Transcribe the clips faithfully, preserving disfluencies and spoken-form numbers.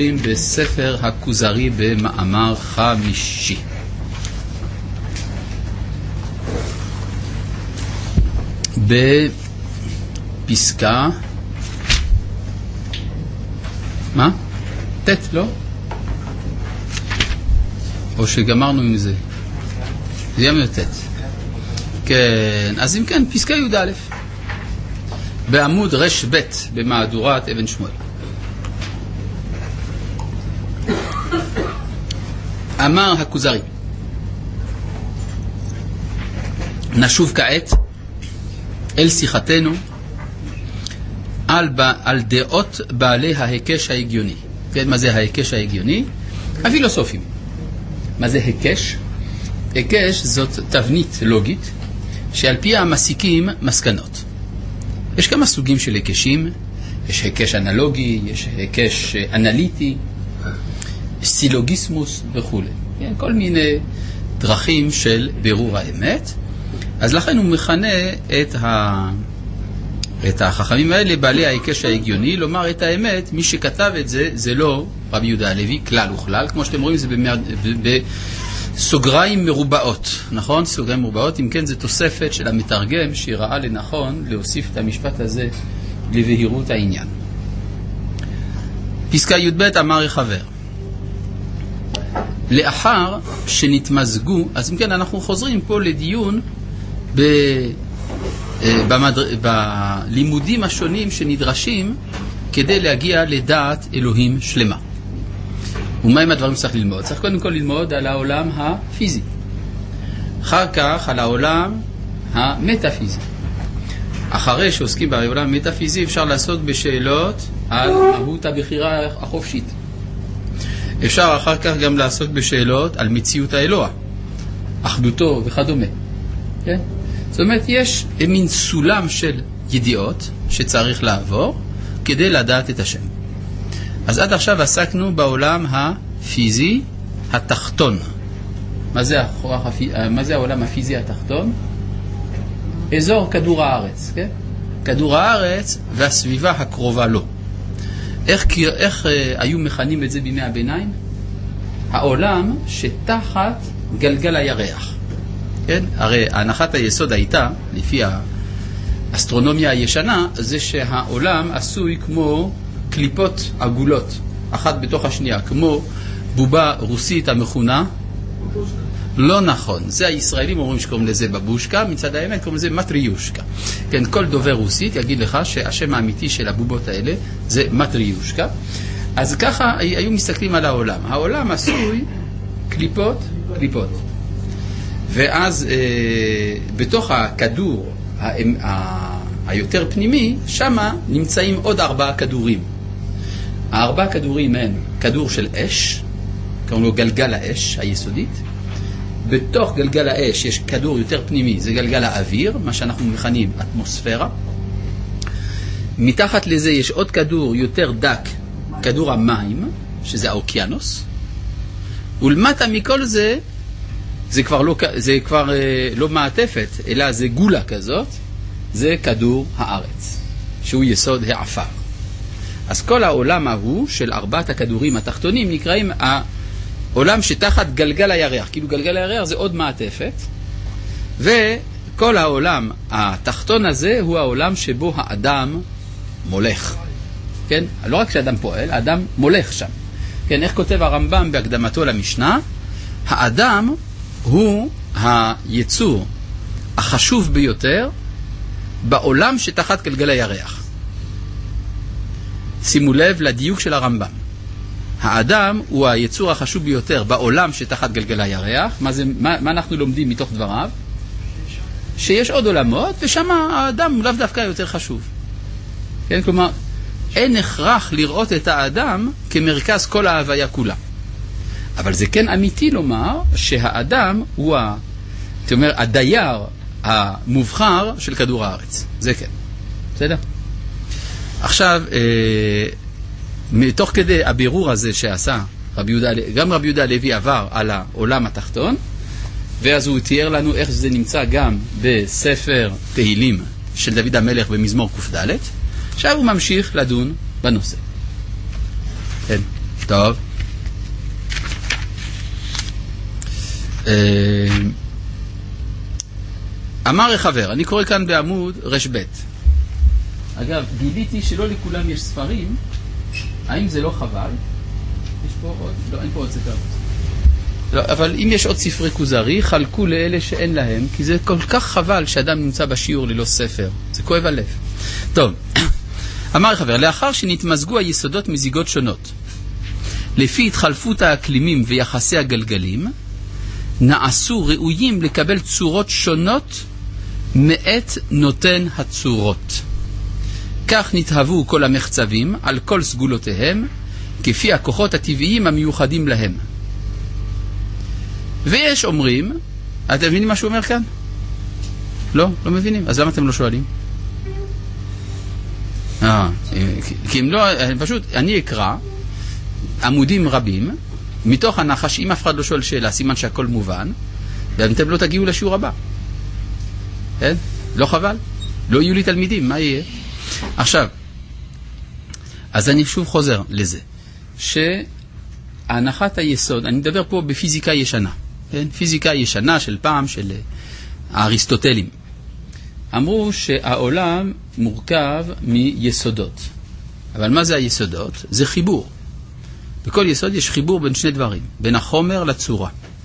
ממשיכים בספר הכוזרי במאמר חמישי. בפסקה מה? תת, לא? או שגמרנו עם זה? זה יהיה תת. כן, אז אם כן, פסקה י' א' בעמוד רש ב' במהדורת אבן שמואל. אמר הכוזרי, נשוב כעת אל שיחתנו על, על דעות בעלי ההיקש ההגיוני. כן, מה זה ההיקש ההגיוני? הפילוסופים. מה זה היקש? היקש זאת תבנית לוגית שעל פיה מסיקים מסקנות. יש כמה סוגים של היקשים. יש היקש אנלוגי, יש היקש אנליטי, סילוגיסמוס וכו'. כן, כל מיני דרכים של בירור האמת. אז לכן הוא מכנה את, ה... את החכמים האלה בעלי ההיקש ההגיוני. לומר את האמת, מי שכתב את זה, זה לא רבי יהודה הלוי, כלל וכלל. כמו שאתם רואים, זה במר... בסוגריים מרובעות. נכון? סוגריים מרובעות. אם כן, זה תוספת של המתרגם שראה לנכון להוסיף את המשפט הזה לבהירות העניין. פסקה י' ב' אמר חבר. לאחר שנתמזגו, אז אם כן, אנחנו חוזרים פה לדיון ב... במדר... בלימודים השונים שנדרשים כדי להגיע לדעת אלוהים שלמה. ומה עם הדברים שצריך ללמוד? צריך קודם כל ללמוד על העולם הפיזי. אחר כך על העולם המטאפיזי. אחרי שעוסקים בעולם המטאפיזי אפשר לעסוק בשאלות על מהות הבחירה החופשית. אפשר אחר כך גם לעסוק בשאלות על מציאות האלוה, אחדותו וכדומה. כן? זאת אומרת, יש מין סולם של ידיעות שצריך לעבור כדי לדעת את השם. אז עד עכשיו עסקנו בעולם הפיזי התחתון. מה זה, מה זה העולם הפיזי התחתון? אזור כדור הארץ, כן? כדור הארץ והסביבה הקרובה לו. איך, איך אה, היו מכנים את זה בימי הביניים? העולם שתחת גלגל הירח. כן? הרי הנחת היסוד הייתה, לפי האסטרונומיה הישנה, זה שהעולם עשוי כמו קליפות עגולות, אחת בתוך השנייה, כמו בובה רוסית המכונה. לא נכון, זה הישראלים אומרים שקוראים לזה בבושקה, מצד האמת קוראים לזה מטריושקה. כן, כל דובר רוסית יגיד לך שהשם האמיתי של הבובות האלה זה מטריושקה. אז ככה היו מסתכלים על העולם. העולם עשוי קליפות, קליפות. ואז אה, בתוך הכדור ה, ה, היותר פנימי, שמה נמצאים עוד ארבעה כדורים. הארבעה כדורים הם כדור של אש, קוראים לו גלגל האש היסודית. בתוך גלגל האש יש כדור יותר פנימי, זה גלגל האוויר, מה שאנחנו מכנים אטמוספירה. מתחת לזה יש עוד כדור יותר דק, כדור המים, שזה האוקיינוס. ולמטה מכל זה, זה כבר לא, זה כבר לא מעטפת, אלא זה גולה כזאת, זה כדור הארץ, שהוא יסוד העפר. אז כל העולם ההוא של ארבעת הכדורים התחתונים נקראים העולם שתחת גלגל הירח. כאילו גלגל הירח זה עוד מעטפת, וכל העולם התחתון הזה הוא העולם שבו האדם מולך. כן? לא רק שהאדם פועל, האדם מולך שם. כן, איך כותב הרמב"ם בהקדמתו למשנה? האדם הוא היצור החשוב ביותר בעולם שתחת גלגל הירח. שימו לב לדיוק של הרמב"ם. האדם הוא היצור החשוב ביותר בעולם שתחת גלגל הירח. מה, זה, מה, מה אנחנו לומדים מתוך דבריו? שיש עוד עולמות, ושם האדם לאו דווקא יותר חשוב. כן, כלומר, אין הכרח לראות את האדם כמרכז כל ההוויה כולה. אבל זה כן אמיתי לומר שהאדם הוא ה, זאת אומרת, הדייר המובחר של כדור הארץ. זה כן. בסדר? עכשיו, אה, מתוך כדי הבירור הזה שעשה רבי יהודה, גם רבי יהודה הלוי עבר על העולם התחתון, ואז הוא תיאר לנו איך זה נמצא גם בספר תהילים של דוד המלך במזמור ק"ד. עכשיו הוא ממשיך לדון בנושא. כן, טוב. אמר החבר, אני קורא כאן בעמוד רשבט. אגב, גיליתי שלא לכולם יש ספרים. האם זה לא חבל? יש פה עוד? לא, אין פה עוד ספר. לא, אבל אם יש עוד ספרי כוזרי, חלקו לאלה שאין להם, כי זה כל כך חבל שאדם נמצא בשיעור ללא ספר. זה כואב הלב. טוב, אמר החבר, לאחר שנתמזגו היסודות מזיגות שונות, לפי התחלפות האקלימים ויחסי הגלגלים, נעשו ראויים לקבל צורות שונות מאת נותן הצורות. כך נתהוו כל המחצבים על כל סגולותיהם, כפי הכוחות הטבעיים המיוחדים להם. ויש אומרים, אתם מבינים מה שהוא אומר כאן? לא, לא מבינים. אז למה אתם לא שואלים? אה, כי אם לא, פשוט, אני אקרא עמודים רבים, מתוך הנחה שאם אף אחד לא שואל שאלה, סימן שהכל מובן, ואתם לא תגיעו לשיעור הבא. כן? לא חבל? לא יהיו לי תלמידים, מה יהיה? עכשיו, אז אני שוב חוזר לזה, שהנחת היסוד, אני מדבר פה בפיזיקה ישנה, כן? פיזיקה ישנה של פעם, של האריסטוטלים. אמרו שהעולם מורכב מיסודות. אבל מה זה היסודות? זה חיבור. בכל יסוד יש חיבור בין שני דברים, בין החומר לצורה.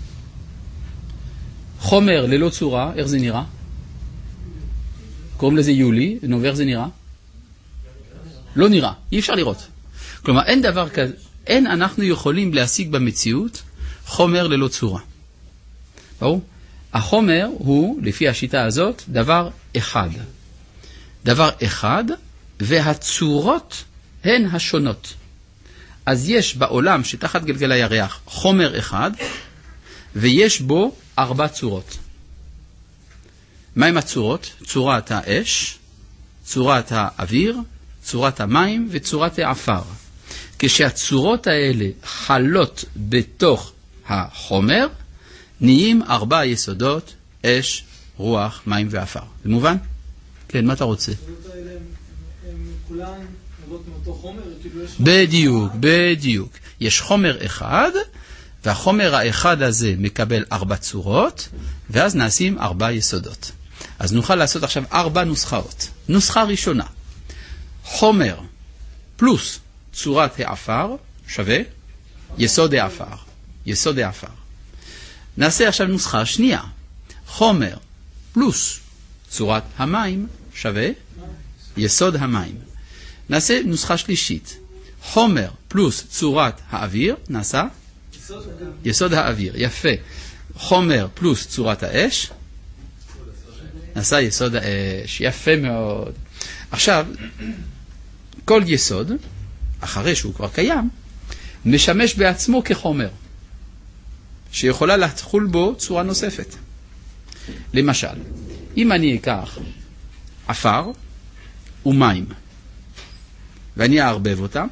חומר ללא צורה, איך זה נראה? קוראים לזה יולי, נו, ואיך זה נראה? לא נראה, אי אפשר לראות. כלומר, אין דבר כזה, אין אנחנו יכולים להשיג במציאות חומר ללא צורה. ברור? החומר הוא, לפי השיטה הזאת, דבר אחד. דבר אחד, והצורות הן השונות. אז יש בעולם שתחת גלגל הירח חומר אחד, ויש בו ארבע צורות. מהם הצורות? צורת האש, צורת האוויר, צורת המים וצורת העפר. כשהצורות האלה חלות בתוך החומר, נהיים ארבע יסודות, אש, רוח, מים ועפר. זה מובן? כן, מה אתה רוצה? הצורות האלה הן כולן נובעות מאותו חומר? בדיוק, בדיוק. יש חומר אחד, והחומר האחד הזה מקבל ארבע צורות, ואז נעשים ארבע יסודות. אז נוכל לעשות עכשיו ארבע נוסחאות. נוסחה ראשונה, חומר פלוס צורת העפר שווה יסוד העפר. יסוד העפר. נעשה עכשיו נוסחה שנייה. חומר פלוס צורת המים שווה יסוד המים. נעשה נוסחה שלישית. חומר פלוס צורת האוויר נעשה יסוד האוויר. יפה. חומר פלוס צורת האש נעשה יסוד האש. יפה מאוד. עכשיו, כל יסוד, אחרי שהוא כבר קיים, משמש בעצמו כחומר, שיכולה לחול בו צורה נוספת. למשל, אם אני אקח עפר ומים, ואני אערבב אותם,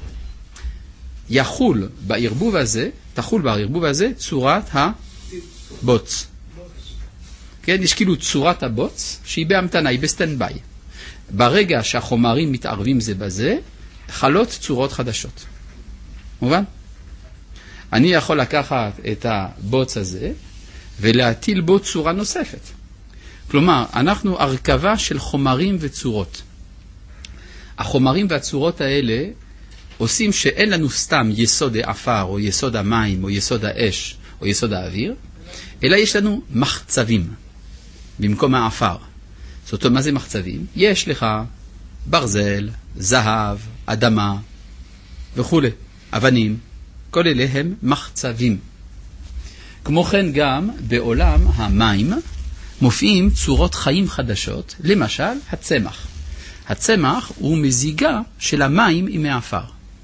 יחול בערבוב הזה, תחול בערבוב הזה צורת הבוץ. כן, יש כאילו צורת הבוץ, שהיא בהמתנה, היא בסטנדביי. ברגע שהחומרים מתערבים זה בזה, חלות צורות חדשות. מובן? אני יכול לקחת את הבוץ הזה, ולהטיל בו צורה נוספת. כלומר, אנחנו הרכבה של חומרים וצורות. החומרים והצורות האלה עושים שאין לנו סתם יסוד העפר, או יסוד המים, או יסוד האש, או יסוד האוויר, אלא יש לנו מחצבים במקום העפר. זאת אומרת, מה זה מחצבים? יש לך ברזל, זהב, אדמה וכו', אבנים, כל אלה הם מחצבים. כמו כן גם בעולם המים מופיעים צורות חיים חדשות, למשל הצמח. הצמח הוא מזיגה של המים עם העפר.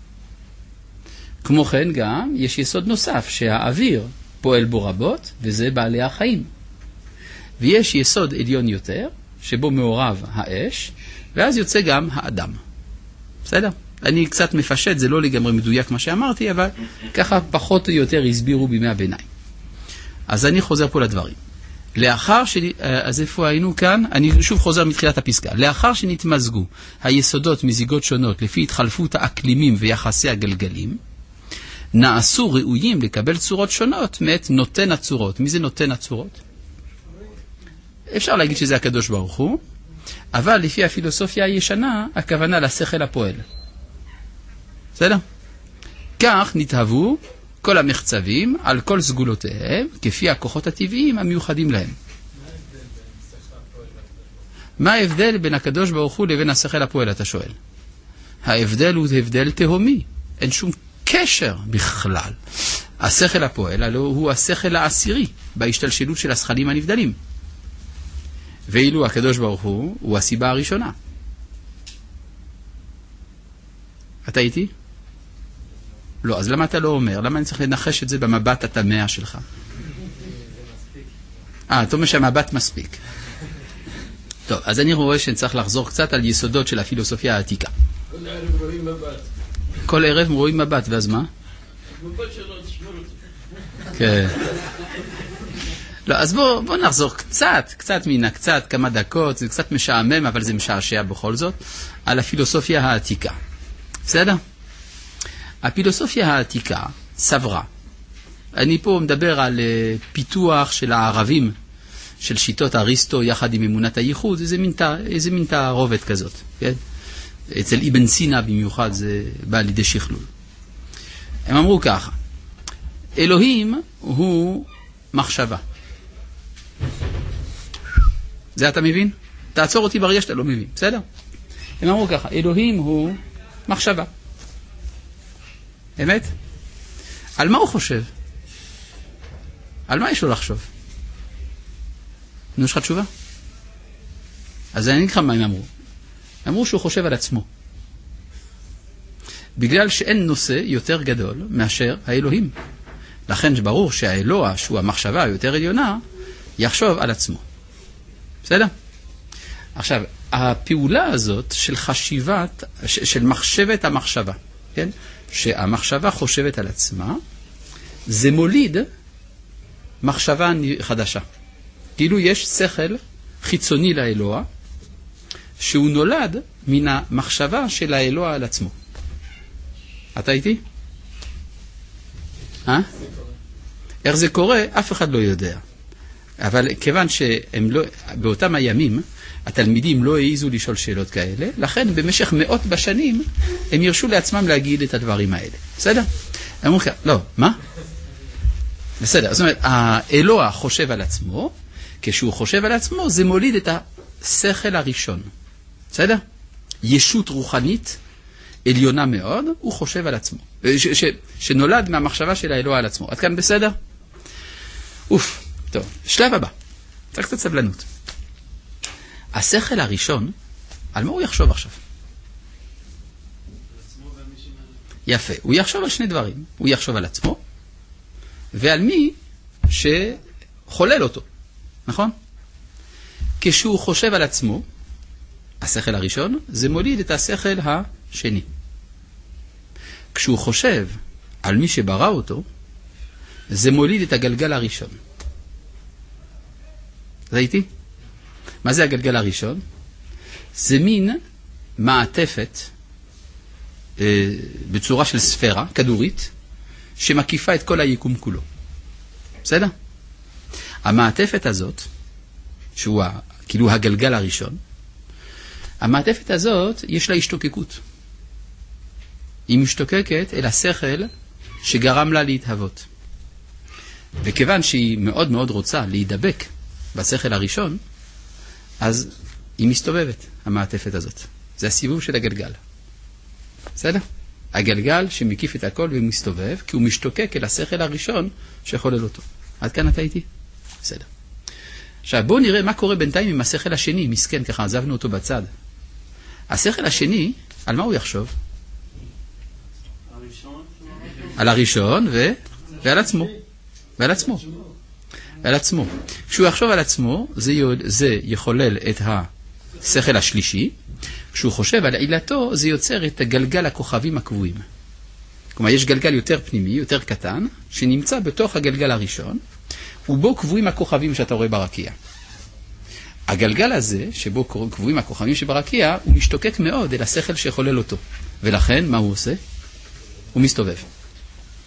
כמו כן גם יש יסוד נוסף שהאוויר פועל בו רבות, וזה בעלי החיים. ויש יסוד עליון יותר, שבו מעורב האש, ואז יוצא גם האדם. בסדר? אני קצת מפשט, זה לא לגמרי מדויק מה שאמרתי, אבל ככה פחות או יותר הסבירו בימי הביניים. אז אני חוזר פה לדברים. לאחר ש... אז איפה היינו כאן? אני שוב חוזר מתחילת הפסקה. לאחר שנתמזגו היסודות מזיגות שונות לפי התחלפות האקלימים ויחסי הגלגלים, נעשו ראויים לקבל צורות שונות מאת נותן הצורות. מי זה נותן הצורות? אפשר להגיד שזה הקדוש ברוך הוא, אבל לפי הפילוסופיה הישנה, הכוונה לשכל הפועל. בסדר? כך נתהוו כל המחצבים על כל סגולותיהם, כפי הכוחות הטבעיים המיוחדים להם. מה ההבדל בין הקדוש ברוך הוא לבין השכל הפועל, אתה שואל? ההבדל הוא הבדל תהומי. אין שום קשר בכלל. השכל הפועל הלא הוא השכל העשירי בהשתלשלות של השכלים הנבדלים. ואילו הקדוש ברוך הוא הוא הסיבה הראשונה. אתה איתי? לא, אז למה אתה לא אומר? למה אני צריך לנחש את זה במבט התמאה שלך? אה, אתה אומר שהמבט מספיק. טוב, אז אני רואה שאני צריך לחזור קצת על יסודות של הפילוסופיה העתיקה. כל ערב רואים מבט. כל ערב רואים מבט, ואז מה? מבט שלו, תשמור אותו. כן. לא, אז בוא, בוא נחזור קצת, קצת מן הקצת, כמה דקות, זה קצת משעמם, אבל זה משעשע בכל זאת, על הפילוסופיה העתיקה. בסדר? הפילוסופיה העתיקה סברה. אני פה מדבר על uh, פיתוח של הערבים, של שיטות אריסטו יחד עם אמונת הייחוד, איזה מין, איזה מין תערובת כזאת. כן? אצל אבן סינה במיוחד זה בא לידי שכלול. הם אמרו ככה, אלוהים הוא מחשבה. זה אתה מבין? תעצור אותי ברגע שאתה לא מבין, בסדר? הם אמרו ככה, אלוהים הוא מחשבה. אמת? על מה הוא חושב? על מה יש לו לחשוב? נו, יש לך תשובה? אז אני אגיד לך מה הם אמרו. אמרו שהוא חושב על עצמו. בגלל שאין נושא יותר גדול מאשר האלוהים. לכן ברור שהאלוה, שהוא המחשבה היותר עליונה, יחשוב על עצמו. בסדר? עכשיו, הפעולה הזאת של חשיבת, של מחשבת המחשבה, כן? שהמחשבה חושבת על עצמה, זה מוליד מחשבה חדשה. כאילו יש שכל חיצוני לאלוה, שהוא נולד מן המחשבה של האלוה על עצמו. אתה איתי? אה? איך זה קורה? אף אחד לא יודע. אבל כיוון שהם לא, באותם הימים, התלמידים לא העיזו לשאול שאלות כאלה, לכן במשך מאות בשנים הם ירשו לעצמם להגיד את הדברים האלה. בסדר? אמרו כך, לא, מה? בסדר, זאת אומרת, האלוה חושב על עצמו, כשהוא חושב על עצמו זה מוליד את השכל הראשון. בסדר? ישות רוחנית עליונה מאוד, הוא חושב על עצמו. ש- ש- שנולד מהמחשבה של האלוה על עצמו. עד כאן בסדר? אוף, טוב. שלב הבא. צריך קצת סבלנות. השכל הראשון, על מה הוא יחשוב עכשיו? יפה. הוא יחשוב על שני דברים. הוא יחשוב על עצמו, ועל מי שחולל אותו. נכון? כשהוא חושב על עצמו, השכל הראשון, זה מוליד את השכל השני. כשהוא חושב על מי שברא אותו, זה מוליד את הגלגל הראשון. ראיתי? מה זה הגלגל הראשון? זה מין מעטפת אה, בצורה של ספירה, כדורית, שמקיפה את כל היקום כולו. בסדר? המעטפת הזאת, שהוא כאילו הגלגל הראשון, המעטפת הזאת יש לה השתוקקות. היא משתוקקת אל השכל שגרם לה להתהוות. וכיוון שהיא מאוד מאוד רוצה להידבק בשכל הראשון, אז היא מסתובבת, המעטפת הזאת. זה הסיבוב של הגלגל. בסדר? הגלגל שמקיף את הכל ומסתובב, כי הוא משתוקק אל השכל הראשון שחולל אותו. עד כאן אתה איתי? בסדר. עכשיו בואו נראה מה קורה בינתיים עם השכל השני, מסכן, ככה עזבנו אותו בצד. השכל השני, על מה הוא יחשוב? הראשון? על הראשון ו... ועל עצמו. ועל עצמו. ועל עצמו. כשהוא יחשוב על עצמו, זה, י... זה יחולל את השכל השלישי. כשהוא חושב על עילתו, זה יוצר את גלגל הכוכבים הקבועים. כלומר, יש גלגל יותר פנימי, יותר קטן, שנמצא בתוך הגלגל הראשון, ובו קבועים הכוכבים שאתה רואה ברקיע. הגלגל הזה, שבו קבועים הכוכבים שברקיע, הוא משתוקק מאוד אל השכל שחולל אותו. ולכן, מה הוא עושה? הוא מסתובב.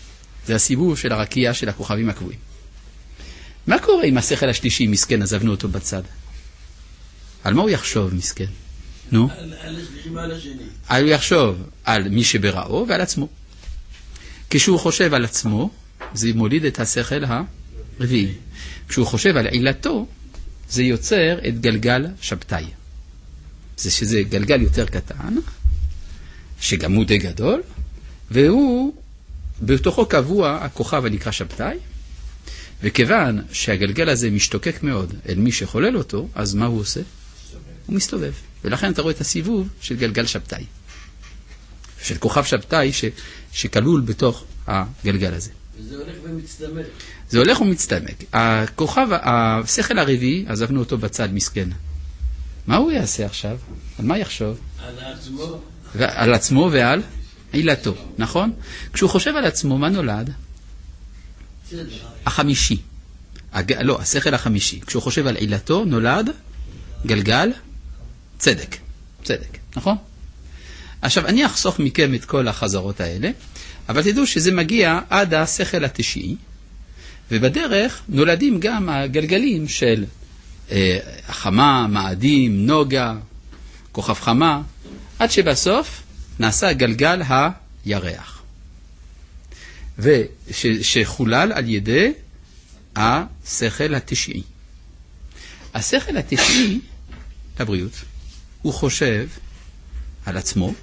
זה הסיבוב של הרקיע של הכוכבים הקבועים. מה קורה עם השכל השלישי, מסכן, עזבנו אותו בצד? על מה הוא יחשוב, מסכן? נו? על השליחים על השני. הוא יחשוב על מי שבראו ועל עצמו. כשהוא חושב על עצמו, זה מוליד את השכל הרביעי. כשהוא חושב על עילתו, זה יוצר את גלגל שבתאי. זה שזה גלגל יותר קטן, שגם הוא די גדול, והוא, בתוכו קבוע הכוכב הנקרא שבתאי, וכיוון שהגלגל הזה משתוקק מאוד אל מי שחולל אותו, אז מה הוא עושה? הוא מסתובב. ולכן אתה רואה את הסיבוב של גלגל שבתאי. של כוכב שבתאי ש, שכלול בתוך הגלגל הזה. וזה הולך ומצטמק. זה הולך ומצטמק. הכוכב, השכל הרביעי, עזבנו אותו בצד, מסכן. מה הוא יעשה עכשיו? על מה יחשוב? על עצמו. על עצמו ועל עילתו, נכון? כשהוא חושב על עצמו, מה נולד? צדק. החמישי. הג... לא, השכל החמישי. כשהוא חושב על עילתו, נולד גלגל צדק. צדק, נכון? עכשיו, אני אחסוך מכם את כל החזרות האלה, אבל תדעו שזה מגיע עד השכל התשיעי, ובדרך נולדים גם הגלגלים של אה, חמה, מאדים, נוגה, כוכב חמה, עד שבסוף נעשה גלגל הירח. ושחולל על ידי השכל התשיעי. השכל התשיעי, לבריאות, הוא חושב על עצמו,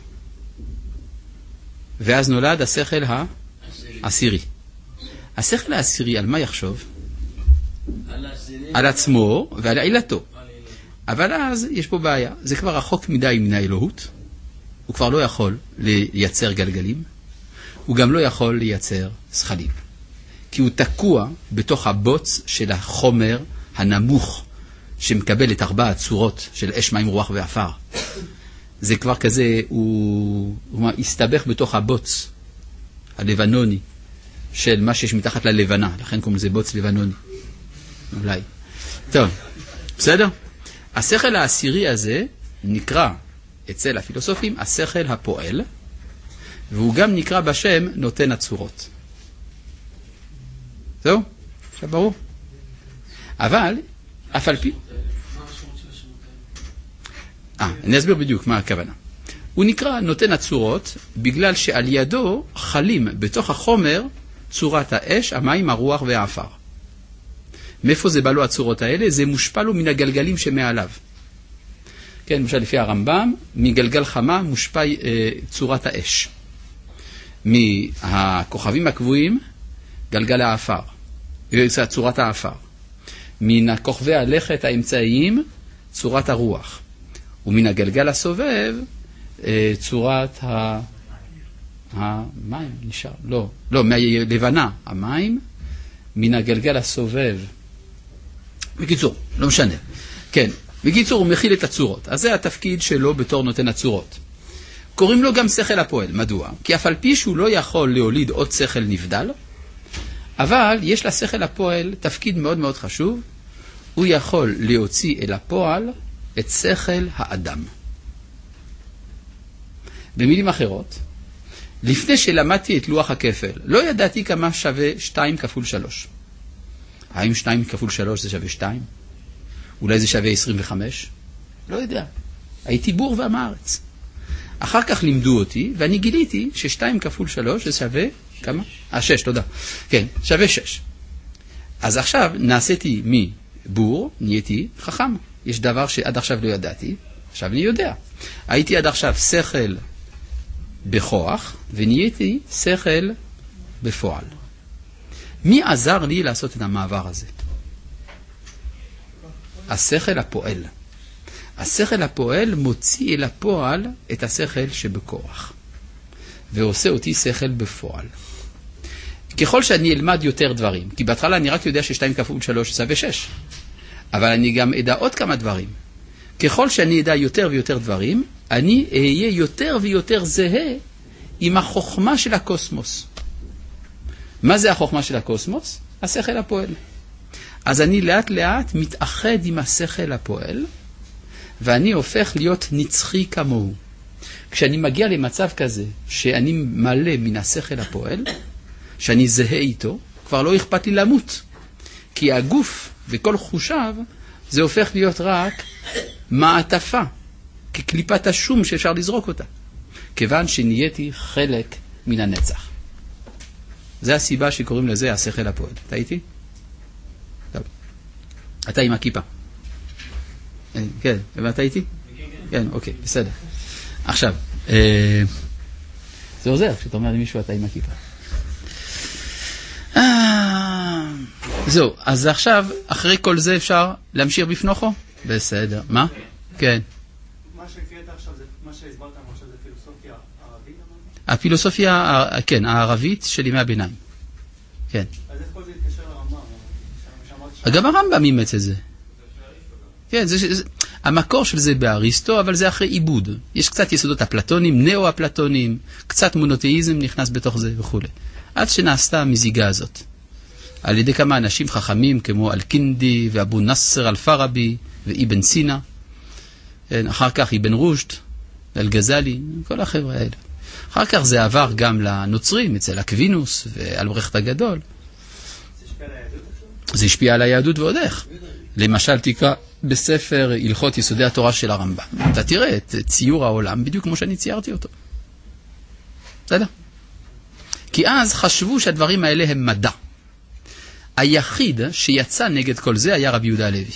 ואז נולד השכל העשירי. השכל העשירי על מה יחשוב? על העשירי. על עצמו ועל עילתו. אבל אז יש פה בעיה, זה כבר רחוק מדי מן האלוהות, הוא כבר לא יכול לייצר גלגלים, הוא גם לא יכול לייצר שכלים. כי הוא תקוע בתוך הבוץ של החומר הנמוך, שמקבל את ארבע הצורות של אש, מים, רוח ואפר. זה כבר כזה, הוא, הוא הסתבך בתוך הבוץ הלבנוני, של מה שיש מתחת ללבנה, לכן קוראים לזה בוץ לבנוני. אולי. טוב, בסדר? השכל העשירי הזה נקרא אצל הפילוסופים השכל הפועל, והוא גם נקרא בשם נותן הצורות. זהו? עכשיו ברור. אבל, אף על פי... אה, אני אסביר בדיוק מה הכוונה. הוא נקרא נותן הצורות בגלל שעל ידו חלים בתוך החומר צורת האש, המים, הרוח והאפר. מאיפה זה בא לו הצורות האלה? זה מושפע לו מן הגלגלים שמעליו. כן, למשל לפי הרמב"ם, מגלגל חמה מושפע אה, צורת האש. מהכוכבים הקבועים, גלגל האפר, צורת האפר. מן הכוכבי הלכת האמצעיים, צורת הרוח. ומן הגלגל הסובב, אה, צורת ה... המים, נשאר, לא, לא, מהלבנה, המים, מן הגלגל הסובב. בקיצור, לא משנה. כן, בקיצור, הוא מכיל את הצורות. אז זה התפקיד שלו בתור נותן הצורות. קוראים לו גם שכל הפועל. מדוע? כי אף על פי שהוא לא יכול להוליד עוד שכל נבדל, אבל יש לשכל הפועל תפקיד מאוד מאוד חשוב. הוא יכול להוציא אל הפועל את שכל האדם. במילים אחרות, לפני שלמדתי את לוח הכפל, לא ידעתי כמה שווה שתיים כפול שלוש. האם שתיים כפול שלוש זה שווה שתיים? אולי זה שווה עשרים וחמש? לא יודע. הייתי בור ועם הארץ. אחר כך לימדו אותי, ואני גיליתי ש-שתיים כפול שלוש זה שווה כמה? אה, שש, תודה. כן, שווה שש. אז עכשיו נעשיתי מבור, נהייתי חכם. יש דבר שעד עכשיו לא ידעתי, עכשיו אני יודע. הייתי עד עכשיו שכל בכוח, ונהייתי שכל בפועל. מי עזר לי לעשות את המעבר הזה? השכל הפועל. השכל הפועל מוציא אל הפועל את השכל שבכוח, ועושה אותי שכל בפועל. ככל שאני אלמד יותר דברים, כי בהתחלה אני רק יודע ששתיים כפול שלוש שווה שש, אבל אני גם אדע עוד כמה דברים. ככל שאני אדע יותר ויותר דברים, אני אהיה יותר ויותר זהה עם החוכמה של הקוסמוס. מה זה החוכמה של הקוסמוס? השכל הפועל. אז אני לאט לאט מתאחד עם השכל הפועל, ואני הופך להיות נצחי כמוהו. כשאני מגיע למצב כזה, שאני מלא מן השכל הפועל, שאני זהה איתו, כבר לא אכפת לי למות. כי הגוף וכל חושיו, זה הופך להיות רק מעטפה, כקליפת השום שאפשר לזרוק אותה. כיוון שנהייתי חלק מן הנצח. זה הסיבה שקוראים לזה השכל הפועל. אתה איתי? טוב. אתה עם הכיפה. כן, ואתה איתי? כן, אוקיי, בסדר. עכשיו, אה, זה עוזר כשאתה אומר למישהו אתה עם הכיפה. אה, זהו, אז עכשיו, אחרי כל זה אפשר להמשיך בפנוכו? בסדר. מה? כן. מה שהקראת עכשיו, מה שהסברת עכשיו זה פילוסופיה ערבית? הפילוסופיה, כן, הערבית של ימי הביניים. כן. אז איך כל זה התקשר לרמב"ם? גם הרמב"ם אימץ את זה. כן, זה, זה, המקור של זה באריסטו, אבל זה אחרי עיבוד. יש קצת יסודות אפלטונים, נאו-אפלטונים, קצת מונותאיזם נכנס בתוך זה וכו'. עד שנעשתה המזיגה הזאת. על ידי כמה אנשים חכמים כמו אל-קינדי ואבו נאסר אל-פרבי ואיבן סינה. אחר כך איבן רושד, אל-גזלי, כל החבר'ה האלה. אחר כך זה עבר גם לנוצרים, אצל אקווינוס ואלברכט הגדול. זה השפיע על היהדות עכשיו? זה השפיע על היהדות ועוד איך. למשל תקרא בספר הלכות יסודי התורה של הרמב"ם. אתה תראה את ציור העולם בדיוק כמו שאני ציירתי אותו. בסדר? כי אז חשבו שהדברים האלה הם מדע. היחיד שיצא נגד כל זה היה רבי יהודה הלוי.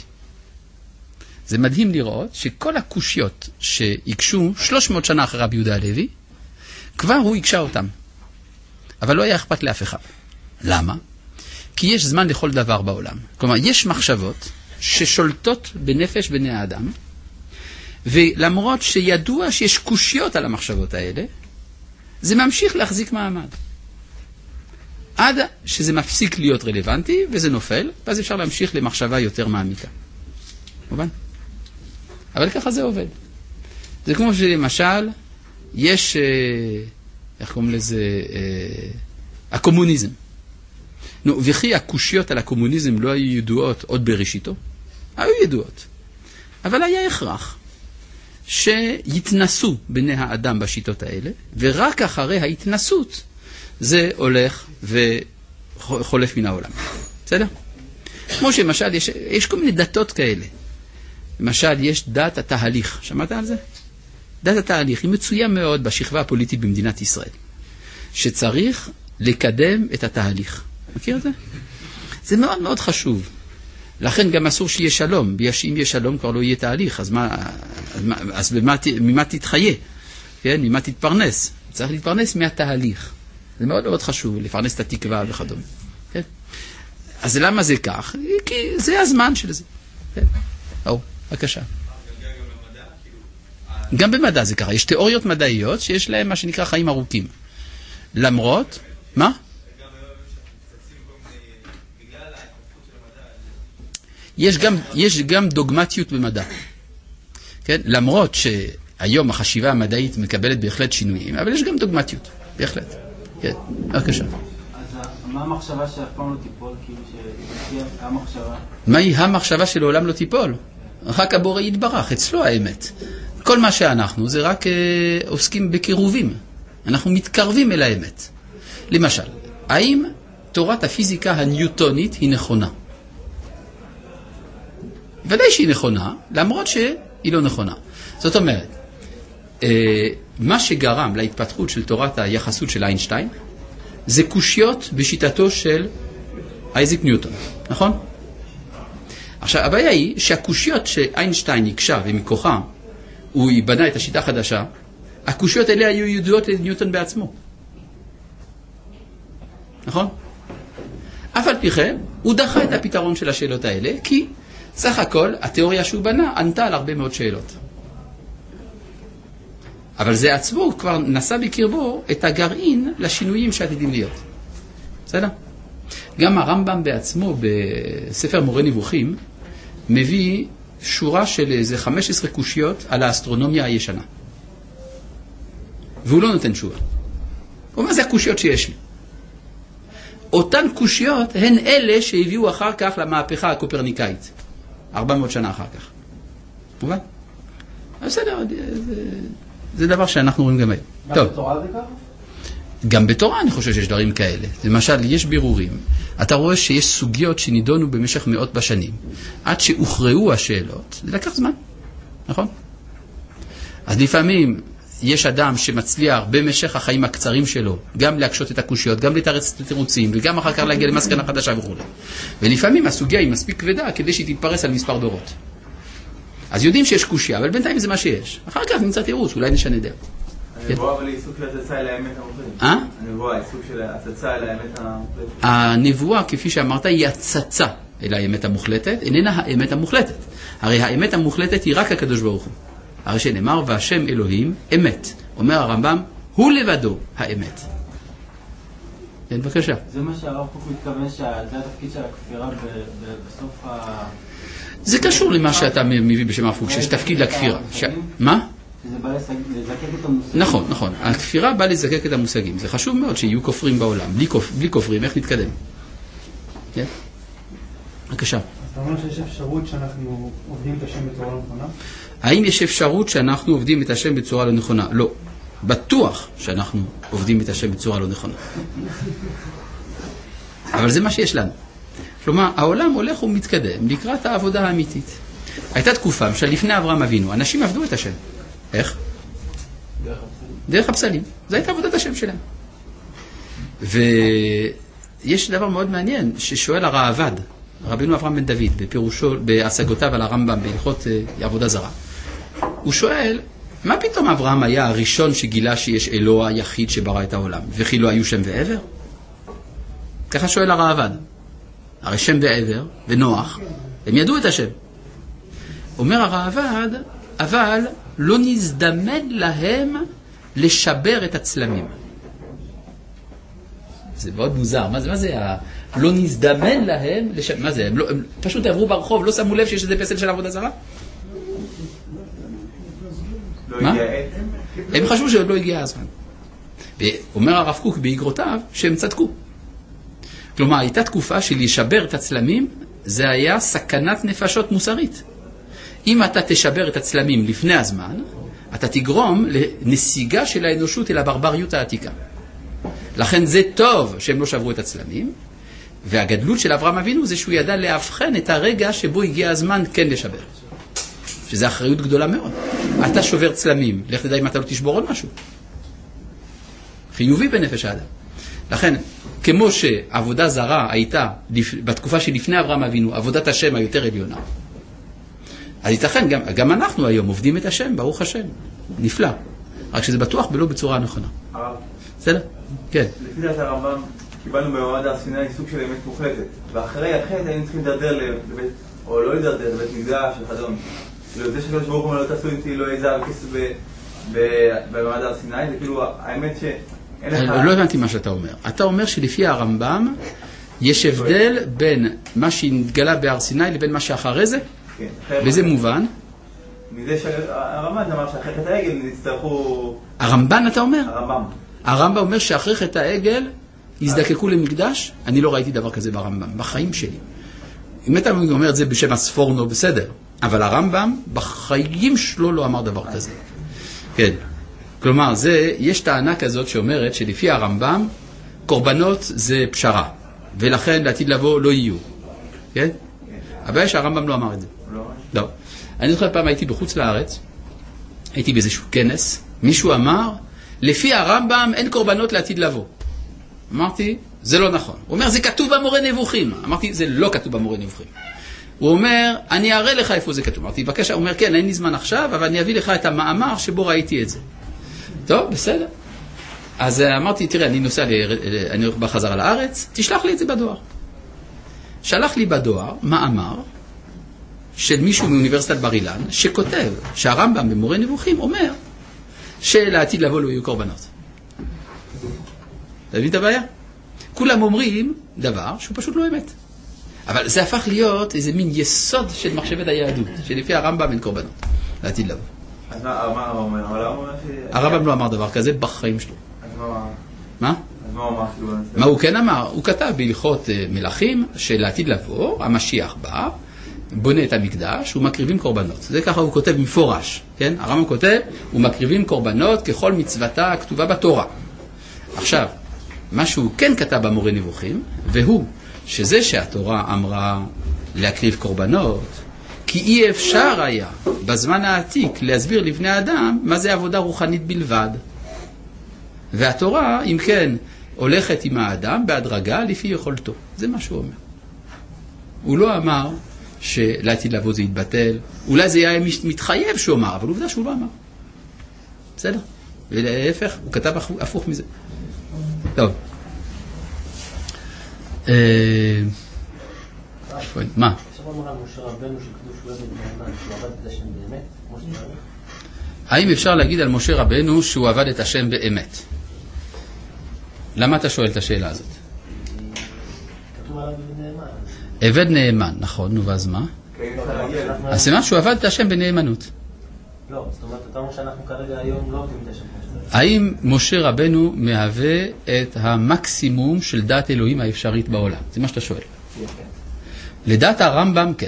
זה מדהים לראות שכל הקושיות שהיקשו שלוש מאות שנה אחרי רבי יהודה הלוי, כבר הוא יקשה אותם. אבל לא היה אכפת לאף אחד. למה? כי יש זמן לכל דבר בעולם. כלומר, יש מחשבות ששולטות בנפש בני האדם, ולמרות שידוע שיש קושיות על המחשבות האלה, זה ממשיך להחזיק מעמד. עד שזה מפסיק להיות רלוונטי, וזה נופל, ואז אפשר להמשיך למחשבה יותר מעמיקה. מובן? אבל ככה זה עובד. זה כמו שלמשל, יש, איך קוראים לזה, הקומוניזם. נו, וכי הקושיות על הקומוניזם לא היו ידועות עוד בראשיתו? היו ידועות. אבל היה הכרח שיתנסו בני האדם בשיטות האלה, ורק אחרי ההתנסות זה הולך וחולף מן העולם. בסדר? כמו שמשל, יש, יש כל מיני דתות כאלה. למשל, יש דת התהליך. שמעת על זה? דת התהליך היא מצויה מאוד בשכבה הפוליטית במדינת ישראל, שצריך לקדם את התהליך. מכיר את זה? זה מאוד מאוד חשוב. לכן גם אסור שיהיה שלום. אם יש שלום כבר לא יהיה תהליך, אז, מה, אז במה, ממה תתחיה? כן? ממה תתפרנס? צריך להתפרנס מהתהליך. זה מאוד מאוד חשוב, לפרנס את התקווה וכדומה. כן? אז למה זה כך? כי זה הזמן של זה. כן? או, בבקשה. גם במדע זה ככה. יש תיאוריות מדעיות שיש להן מה שנקרא חיים ארוכים. למרות, מה? יש גם, יש גם דוגמטיות במדע. כן? למרות שהיום החשיבה המדעית מקבלת בהחלט שינויים, אבל יש גם דוגמטיות, בהחלט. כן, בבקשה. אז מה המחשבה שאף פעם לא תיפול? כאילו שתהיה המחשבה? מהי המחשבה שלעולם לא תיפול? רק הבורא יתברך, אצלו האמת. כל מה שאנחנו זה רק אה, עוסקים בקירובים. אנחנו מתקרבים אל האמת. למשל, האם תורת הפיזיקה הניוטונית היא נכונה? ודאי שהיא נכונה, למרות שהיא לא נכונה. זאת אומרת, אה, מה שגרם להתפתחות של תורת היחסות של איינשטיין, זה קושיות בשיטתו של אייזק ניוטון, נכון? עכשיו, הבעיה היא שהקושיות שאיינשטיין יקשה ומכוחה, הוא יבנה את השיטה החדשה, הקושיות האלה היו ידועות לניוטון בעצמו. נכון? אף על פי כן, הוא דחה את הפתרון של השאלות האלה, כי סך הכל, התיאוריה שהוא בנה ענתה על הרבה מאוד שאלות. אבל זה עצמו כבר נשא בקרבו את הגרעין לשינויים שעתידים להיות. בסדר? גם הרמב"ם בעצמו בספר מורה נבוכים מביא שורה של איזה חמש עשרה קושיות על האסטרונומיה הישנה. והוא לא נותן תשובה. הוא אומר, זה הקושיות שיש לי. אותן קושיות הן אלה שהביאו אחר כך למהפכה הקופרניקאית. ארבע מאות שנה אחר כך. מובן? בסדר, זה, זה דבר שאנחנו רואים גם היום. גם בתורה זה ככה? גם בתורה אני חושב שיש דברים כאלה. למשל, יש בירורים. אתה רואה שיש סוגיות שנידונו במשך מאות בשנים. עד שהוכרעו השאלות, זה לקח זמן. נכון? אז לפעמים יש אדם שמצליח במשך החיים הקצרים שלו, גם להקשות את הקושיות, גם לתרץ את התירוצים, וגם אחר כך להגיע למסקנה חדשה וכו'. ולפעמים הסוגיה היא מספיק כבדה כדי שהיא תתפרס על מספר דורות. אז יודעים שיש קושיה, אבל בינתיים זה מה שיש. אחר כך נמצא תירוץ, אולי נשנה דעה. הנבואה אבל היא סוג של הצצה אל האמת המוחלטת. אה? הנבואה היא סוג של הצצה אל האמת המוחלטת. הנבואה, כפי שאמרת, היא הצצה אל האמת המוחלטת, איננה האמת המוחלטת. הרי האמת המוחלטת היא רק הקדוש ברוך הוא. הרי שנאמר, והשם אלוהים אמת. אומר הרמב"ם, הוא לבדו האמת. כן, בבקשה. זה מה שהרב קוק מתכוון, שזה התפקיד של הכפירה בסוף ה... זה קשור למה שאתה מביא בשם הרב קוק, שיש תפקיד לכפירה. מה? זה בא לזקק את המושגים. נכון, נכון. הכפירה באה לזקק את המושגים. זה חשוב מאוד שיהיו כופרים בעולם. בלי, כופ... בלי כופרים, איך נתקדם? כן? בבקשה. אז אתה אומר שיש אפשרות שאנחנו עובדים את השם בצורה לא נכונה? האם יש אפשרות שאנחנו עובדים את השם בצורה לא נכונה? לא. בטוח שאנחנו עובדים את השם בצורה לא נכונה. אבל זה מה שיש לנו. כלומר, העולם הולך ומתקדם לקראת העבודה האמיתית. הייתה תקופה שלפני אברהם אבינו, אנשים עבדו את השם. איך? דרך הפסלים. דרך הפסלים. זו הייתה עבודת השם שלהם. ויש דבר מאוד מעניין ששואל הרעב"ד, רבינו אברהם בן דוד, בפירושו, בהשגותיו על הרמב"ם, בהלכות עבודה זרה. הוא שואל, מה פתאום אברהם היה הראשון שגילה שיש אלוה היחיד שברא את העולם, וכי לא היו שם ועבר? ככה שואל הרעב"ד. הרי שם ועבר ונוח, הם ידעו את השם. אומר הרעב"ד, אבל לא נזדמן להם לשבר את הצלמים. זה מאוד מוזר. מה זה? מה זה? לא נזדמן להם לשבר... מה זה? הם, לא, הם פשוט עברו ברחוב, לא שמו לב שיש איזה פסל של עבודה זרה? לא מה? הגיע עת. הם חשבו שעוד לא הגיע הזמן. ואומר הרב קוק באגרותיו שהם צדקו. כלומר, הייתה תקופה של לשבר את הצלמים, זה היה סכנת נפשות מוסרית. אם אתה תשבר את הצלמים לפני הזמן, אתה תגרום לנסיגה של האנושות אל הברבריות העתיקה. לכן זה טוב שהם לא שברו את הצלמים, והגדלות של אברהם אבינו זה שהוא ידע להבחן את הרגע שבו הגיע הזמן כן לשבר. שזה אחריות גדולה מאוד. אתה שובר צלמים, לך תדע אם אתה לא תשבור עוד משהו. חיובי בנפש האדם. לכן, כמו שעבודה זרה הייתה בתקופה שלפני אברהם אבינו, עבודת השם היותר עליונה, אז ייתכן, גם, גם אנחנו היום עובדים את השם, ברוך השם, נפלא. רק שזה בטוח ולא בצורה הנכונה. הרב, בסדר? כן. לפי דעת הרמב"ם, קיבלנו במעמד הר סיני סוג של אמת מוחלטת. ואחרי החטא היינו צריכים לדרדר לבית, או לא לדרדר, לבית מקדש וכדומה. כאילו, זה שקדוש ברוך הוא אומר, לא תעשו איתי, לא יזהר כסף במעמד הר סיני, זה כאילו, האמת שאין לך... לא הבנתי מה שאתה אומר. אתה אומר שלפי הרמב"ם, יש הבדל בין מה שהתגלה בהר סיני לבין מה שאחרי זה? כן. וזה מובן? מזה שהרמב"ן אמר שאחרי חטא העגל נצטרכו... הרמב"ן אתה אומר? הרמב"ם. הרמב"ם אומר שאחרי חטא העגל יזדקקו למקדש? אני לא ראיתי דבר כזה ברמב"ם, בחיים שלי. אם אתה אומר את זה בשם הספורנו, בסדר. אבל הרמב"ם בחיים שלו לא אמר דבר כזה. כן. כלומר, זה, יש טענה כזאת שאומרת שלפי הרמב"ם, קורבנות זה פשרה. ולכן לעתיד לבוא לא יהיו. כן? הבעיה שהרמב"ם לא אמר את זה. לא. לא. אני זוכר פעם הייתי בחוץ לארץ, הייתי באיזשהו כנס, מישהו אמר, לפי הרמב"ם אין קורבנות לעתיד לבוא. אמרתי, זה לא נכון. הוא אומר, זה כתוב במורה נבוכים. אמרתי, זה לא כתוב במורה נבוכים. הוא אומר, אני אראה לך איפה זה כתוב. אמרתי, בבקשה, הוא אומר, כן, אין לי זמן עכשיו, אבל אני אביא לך את המאמר שבו ראיתי את זה. טוב, בסדר. אז אמרתי, תראה, אני נוסע, אני הולך בחזרה לארץ, תשלח לי את זה בדואר. שלח לי בדואר מאמר של מישהו מאוניברסיטת בר אילן, שכותב שהרמב"ם במורה נבוכים אומר שלעתיד לבוא לא יהיו קורבנות. אתה מבין את הבעיה? כולם אומרים דבר שהוא פשוט לא אמת. אבל זה הפך להיות איזה מין יסוד של מחשבת היהדות, שלפי הרמב"ם אין קורבנות לעתיד לבוא. אז מה הרמב"ם אומר? הרמב"ם לא אמר דבר כזה בחיים שלו. אז מה? מה? אז מה הוא אמר? מה הוא כן אמר? הוא כתב בהלכות מלכים שלעתיד לבוא, המשיח בא, בונה את המקדש ומקריבים קורבנות. זה ככה הוא כותב מפורש, כן? הרמב"ם כותב, ומקריבים קורבנות ככל מצוותה הכתובה בתורה. עכשיו, מה שהוא כן כתב במורה נבוכים, והוא שזה שהתורה אמרה להקריב קורבנות, כי אי אפשר היה בזמן העתיק להסביר לבני האדם מה זה עבודה רוחנית בלבד. והתורה, אם כן, הולכת עם האדם בהדרגה לפי יכולתו. זה מה שהוא אומר. הוא לא אמר שלעתיד לבוא זה יתבטל. אולי זה היה מתחייב שהוא אמר, אבל עובדה שהוא לא אמר. בסדר? ולהפך, הוא כתב הפוך מזה. טוב. מה? האם אפשר להגיד על משה רבנו שהוא עבד את השם באמת? למה אתה שואל את השאלה הזאת? עבד נאמן, נכון, נו ואז מה? אז זה מה שהוא עבד את השם בנאמנות. לא, זאת אומרת, אתה אומר שאנחנו כרגע היום לא עובדים את השם. האם משה רבנו מהווה את המקסימום של דת אלוהים האפשרית בעולם? זה מה שאתה שואל. לדעת הרמב"ם, כן.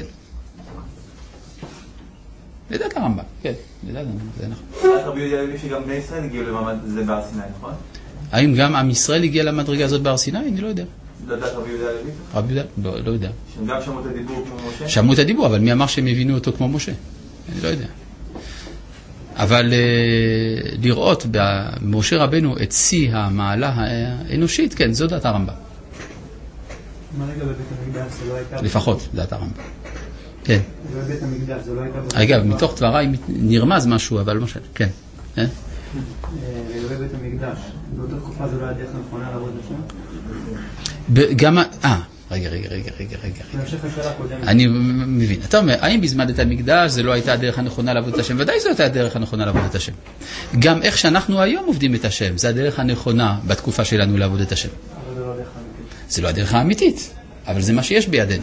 לדעת הרמב"ם, כן. לדעת הרמב"ם, זה נכון. רבי יהודה הלוי שגם בני ישראל הגיעו למעמד זה בהר סיני, נכון? האם גם עם ישראל הגיע למדרגה הזאת בהר סיני? אני לא יודע. לדעת רבי יהודה הלוי? רבי יהודה, לא, לא יודע. שהם גם שמעו את הדיבור כמו משה? שמעו את הדיבור, אבל מי אמר שהם הבינו אותו כמו משה? אני לא יודע. אבל uh, לראות במשה רבנו את שיא המעלה האנושית, כן, זו דעת הרמב"ם. מה רגע בבית המקדש זה לא הייתה... לפחות, דעת הרמב"ם. כן. בבית המקדש זה לא הייתה... אגב, מתוך דבריי נרמז משהו, אבל לא משנה, כן. לגבי בית המקדש, באותה תקופה זה לא היה דרך נכונה לעבוד השם? גם... אה, רגע, רגע, רגע, רגע, רגע. בהמשך השאלה הקודמת. אני מבין. אתה אומר, האם בזמן בית המקדש זה לא הייתה הדרך הנכונה לעבוד את השם? ודאי זו הייתה הדרך הנכונה לעבוד את השם. גם איך שאנחנו היום עובדים את השם, זה הדרך הנכונה בתקופה שלנו לעבוד את השם. אבל זה לא הדרך האמיתית. זה לא הדרך האמיתית, אבל זה מה שיש בידינו.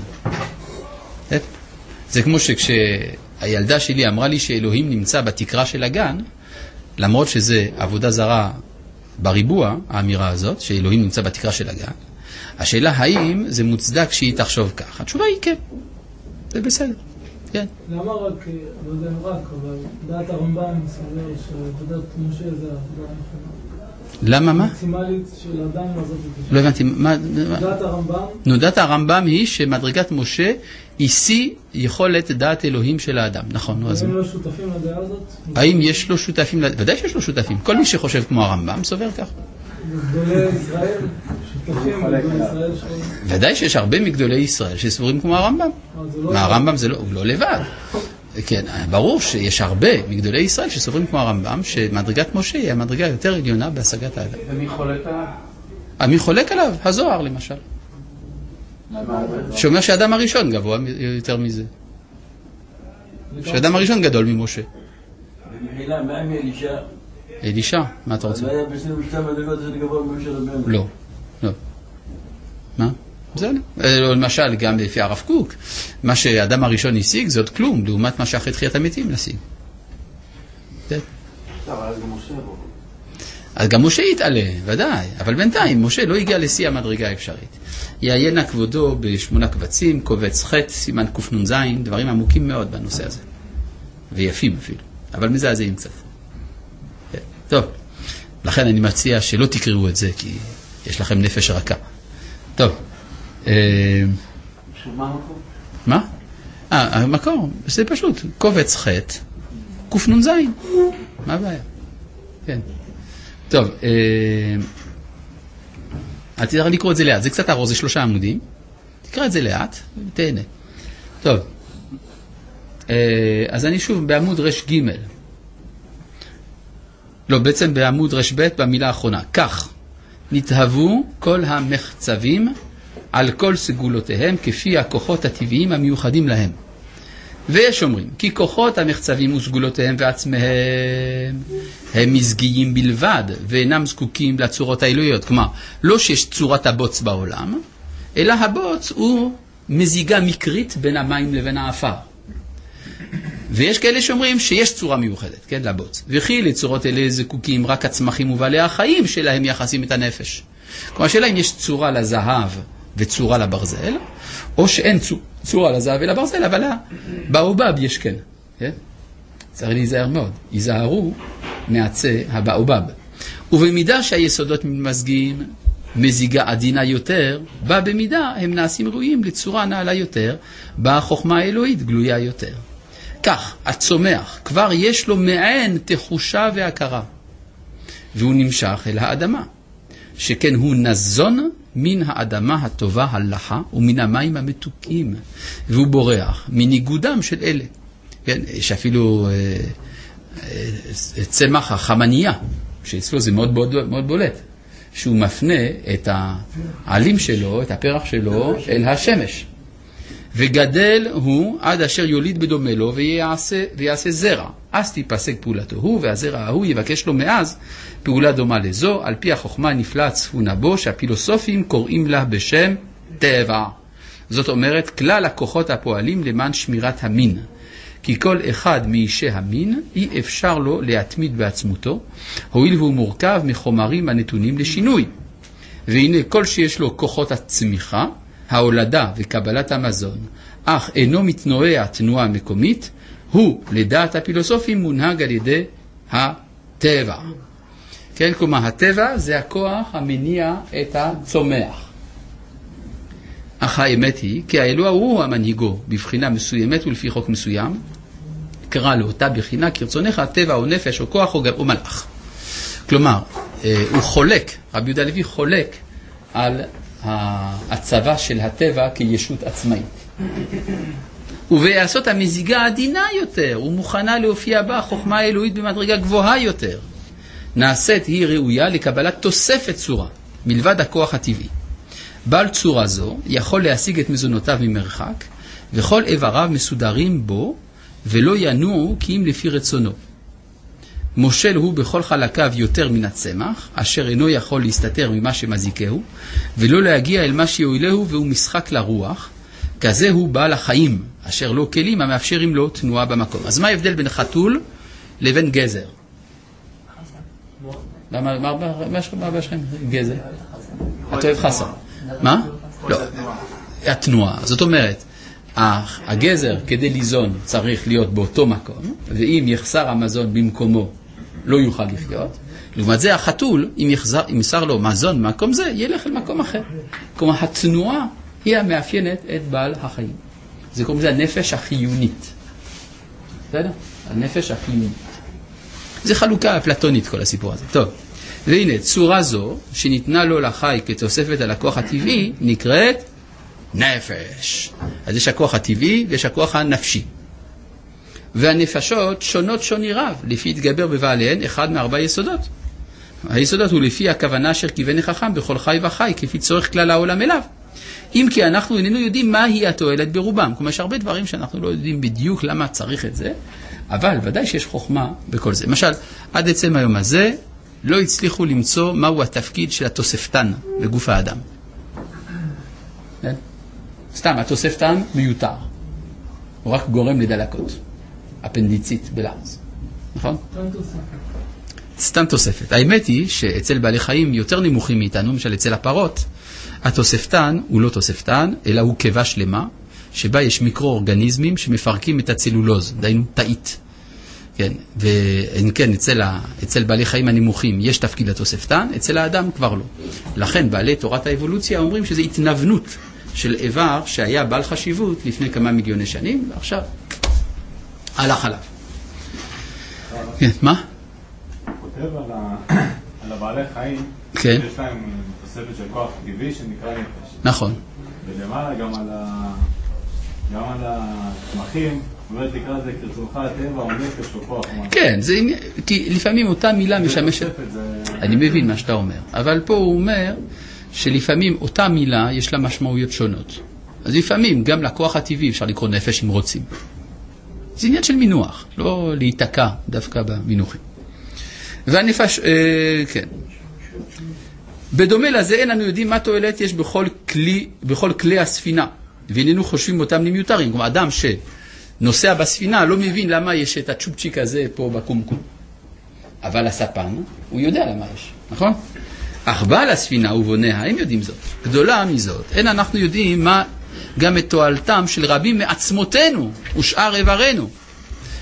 זה כמו שכשהילדה שלי אמרה לי שאלוהים נמצא בתקרה של הגן, למרות שזה עבודה זרה בריבוע, האמירה הזאת, שאלוהים נמצא בתקרה של הגן, השאלה האם זה מוצדק שהיא תחשוב כך. התשובה היא כן. זה בסדר. כן. למה רק, לא יודע אם רק, אבל דעת הרמב"ם מסתבר שעבודת משה זה עבודה נכונה. למה מה? מקסימלית של אדם לעשות את זה. לא הבנתי. מה? דעת הרמב"ם? נו, דעת הרמב"ם היא שמדרגת משה היא שיא יכולת דעת אלוהים של האדם. נכון, נו, אז... האם לא שותפים לדעה הזאת? האם יש לו שותפים? ודאי שיש לו שותפים. כל מי שחושב כמו הרמב"ם סובר כך. גדולי ישראל, שותפים בגדולי ישראל שלנו. ודאי שיש הרבה מגדולי ישראל שסבורים כמו הרמב"ם. מה, הרמב"ם זה לא, הוא לא לבד. כן, ברור שיש הרבה מגדולי ישראל שסוברים כמו הרמב"ם, שמדרגת משה היא המדרגה יותר עליונה בהשגת האדם. ומי חולק עליו? מי חולק עליו? הזוהר למשל. שאומר שהאדם הראשון גבוה יותר מזה. שהאדם הראשון גדול ממשה. במחילה, מה עם אלישע? אלישע, מה אתה רוצה? זה היה בעשרים ושתיים מדרגות שזה גבוה ממשה רבנו. לא, לא. מה? זה לא. למשל, גם לפי הרב קוק, מה שהאדם הראשון השיג זה עוד כלום, לעומת מה שאחרי תחיית המתים נשיג. אבל אז גם משה בו. אז גם משה יתעלה, ודאי, אבל בינתיים משה לא הגיע לשיא המדרגה האפשרית. יעיינה כבודו בשמונה קבצים, קובץ ח', סימן קנ"ז, דברים עמוקים מאוד בנושא הזה. ויפים אפילו, אבל מזעזעים קצת. טוב, לכן אני מציע שלא תקראו את זה, כי יש לכם נפש רכה. טוב. מה המקור? מה? אה, המקור, זה פשוט, קובץ ח', קנ"ז. מה הבעיה? כן. טוב, אל תדע לקרוא את זה לאט, זה קצת ארוך, זה שלושה עמודים. תקרא את זה לאט, תהנה. טוב, אז אני שוב בעמוד רש ג' לא, בעצם בעמוד רש ב' במילה האחרונה. כך, נתהוו כל המחצבים על כל סגולותיהם כפי הכוחות הטבעיים המיוחדים להם. ויש אומרים, כי כוחות המחצבים וסגולותיהם ועצמהם הם מזגיים בלבד ואינם זקוקים לצורות האלוהיות. כלומר, לא שיש צורת הבוץ בעולם, אלא הבוץ הוא מזיגה מקרית בין המים לבין האפר. ויש כאלה שאומרים שיש צורה מיוחדת, כן, לבוץ. וכי לצורות אלה זקוקים רק הצמחים ובעלי החיים שלהם יחסים את הנפש. כלומר, השאלה אם יש צורה לזהב וצורה לברזל, או שאין צורה לזהב ולברזל, אבל באובב יש כן. כן? צריך להיזהר מאוד. ייזהרו מעצי הבאובב. ובמידה שהיסודות מתמזגים, מזיגה עדינה יותר, בה במידה הם נעשים ראויים לצורה נעלה יותר, בה החוכמה האלוהית גלויה יותר. כך, הצומח, כבר יש לו מעין תחושה והכרה, והוא נמשך אל האדמה, שכן הוא נזון מן האדמה הטובה הלחה ומן המים המתוקים, והוא בורח מניגודם של אלה. כן, יש אפילו אה, אה, צמח החמניה, שאצלו זה מאוד, מאוד, מאוד בולט, שהוא מפנה את העלים שלו, את הפרח שלו, אל השמש. וגדל הוא עד אשר יוליד בדומה לו ויעשה, ויעשה זרע. אז תיפסק פעולתו הוא, והזרע ההוא יבקש לו מאז פעולה דומה לזו, על פי החוכמה הנפלאה הצפונה בו, שהפילוסופים קוראים לה בשם טבע. זאת אומרת, כלל הכוחות הפועלים למען שמירת המין. כי כל אחד מאישי המין אי אפשר לו להתמיד בעצמותו, הואיל והוא מורכב מחומרים הנתונים לשינוי. והנה כל שיש לו כוחות הצמיחה, ההולדה וקבלת המזון, אך אינו מתנועע תנועה מקומית, הוא לדעת הפילוסופים מונהג על ידי הטבע. כן, כלומר הטבע זה הכוח המניע את הצומח. אך האמת היא, כי האלוה הוא המנהיגו בבחינה מסוימת ולפי חוק מסוים, קרא לאותה בחינה כרצונך הטבע או נפש או כוח או מלאך. כלומר, הוא חולק, רבי יהודה הלוי חולק על הצבא של הטבע כישות עצמאית. ובעשות המזיגה העדינה יותר, ומוכנה להופיע בה חוכמה האלוהית במדרגה גבוהה יותר, נעשית היא ראויה לקבלת תוספת צורה, מלבד הכוח הטבעי. בעל צורה זו יכול להשיג את מזונותיו ממרחק, וכל איבריו מסודרים בו, ולא ינועו כי אם לפי רצונו. מושל הוא בכל חלקיו יותר מן הצמח, אשר אינו יכול להסתתר ממה שמזיקהו, ולא להגיע אל מה שיועילהו, והוא משחק לרוח, כזה הוא בעל החיים, אשר לא כלים המאפשרים לו תנועה במקום. אז מה ההבדל בין חתול לבין גזר? למה, מה הבא שלכם? גזר? אתה אוהב חסר. מה? לא. התנועה. זאת אומרת, הגזר כדי ליזון צריך להיות באותו מקום, ואם יחסר המזון במקומו לא יוכל לחיות. לעומת זה החתול, אם יחסר, אם יחסר לו מזון במקום זה, ילך אל מקום אחר. כלומר, התנועה היא המאפיינת את בעל החיים. זה קוראים לזה הנפש החיונית. בסדר? הנפש החיונית. זה חלוקה פלטונית כל הסיפור הזה. טוב. והנה, צורה זו, שניתנה לו לחי כתוספת על הכוח הטבעי, נקראת נפש. אז יש הכוח הטבעי ויש הכוח הנפשי. והנפשות שונות שוני רב, לפי התגבר בבעליהן אחד מארבע יסודות. היסודות הוא לפי הכוונה אשר כיוון החכם בכל חי וחי, כפי צורך כלל העולם אליו. אם כי אנחנו איננו יודעים מהי התועלת ברובם. כלומר, יש הרבה דברים שאנחנו לא יודעים בדיוק למה צריך את זה, אבל ודאי שיש חוכמה בכל זה. למשל, עד עצם היום הזה, לא הצליחו למצוא מהו התפקיד של התוספתן בגוף האדם. סתם, התוספתן מיותר. הוא רק גורם לדלקות. אפנדיצית בלעז. נכון? סתם תוספת. האמת היא שאצל בעלי חיים יותר נמוכים מאיתנו, למשל אצל הפרות, התוספתן הוא לא תוספתן, אלא הוא קיבה שלמה, שבה יש מיקרו-אורגניזמים שמפרקים את הצלולוז, דהיינו תאית. כן, ואם כן, אצל, ה, אצל בעלי חיים הנמוכים יש תפקיד לתוספתן, אצל האדם כבר לא. לכן בעלי תורת האבולוציה אומרים שזה התנוונות של איבר שהיה בעל חשיבות לפני כמה מיליוני שנים, ועכשיו הלך עליו. כן, מה? הוא כותב על, ה... על הבעלי חיים, כן. שיש להם תוספת של כוח טבעי שנקרא נפש. נכון. ולמעלה גם על, ה... גם על הצמחים, אומרת לקרא זה כרצונך הטבע או נפש או כוח. כן, זה... כי לפעמים אותה מילה משמשת... זה... אני מבין מה שאתה אומר, אבל פה הוא אומר שלפעמים אותה מילה יש לה משמעויות שונות. אז לפעמים גם לכוח הטבעי אפשר לקרוא נפש אם רוצים. זה עניין של מינוח, לא להתעקע דווקא במינוחים. והנפש, אה, כן. בדומה לזה אין לנו יודעים מה תועלת יש בכל כלי, בכל כלי הספינה, ואיננו חושבים אותם למיותרים. כמו אדם שנוסע בספינה לא מבין למה יש את הצ'ופצ'יק הזה פה בקומקום. אבל הספן, הוא יודע למה יש, נכון? אך בעל הספינה ובוניה, הם יודעים זאת. גדולה מזאת. אין אנחנו יודעים מה גם את תועלתם של רבים מעצמותינו ושאר איברנו.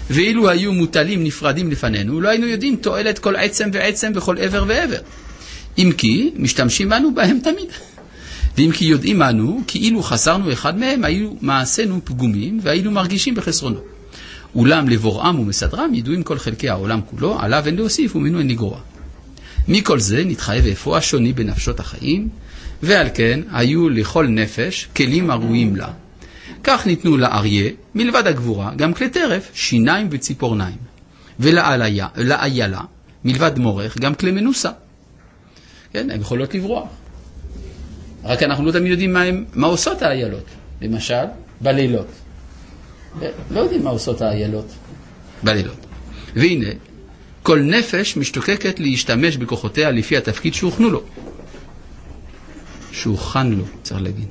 ואילו היו מוטלים נפרדים לפנינו, לא היינו יודעים תועלת כל עצם ועצם וכל עבר ועבר. אם כי משתמשים בנו בהם תמיד. ואם כי יודעים אנו, כאילו חסרנו אחד מהם, היו מעשינו פגומים והיינו מרגישים בחסרונו. אולם לבוראם ומסדרם ידועים כל חלקי העולם כולו, עליו אין להוסיף ומנו אין לגרוע. מכל זה נתחייב אפוא השוני בנפשות החיים, ועל כן היו לכל נפש כלים הראויים לה. כך ניתנו לאריה, מלבד הגבורה, גם כלי טרף, שיניים וציפורניים. ולאיילה, מלבד מורך, גם כלי מנוסה. כן, הן יכולות לברוח. רק אנחנו לא תמיד יודעים מה, הם, מה עושות האיילות. למשל, בלילות. לא יודעים מה עושות האיילות בלילות. והנה, כל נפש משתוקקת להשתמש בכוחותיה לפי התפקיד שהוכנו לו. שהוכן לו, צריך להגיד.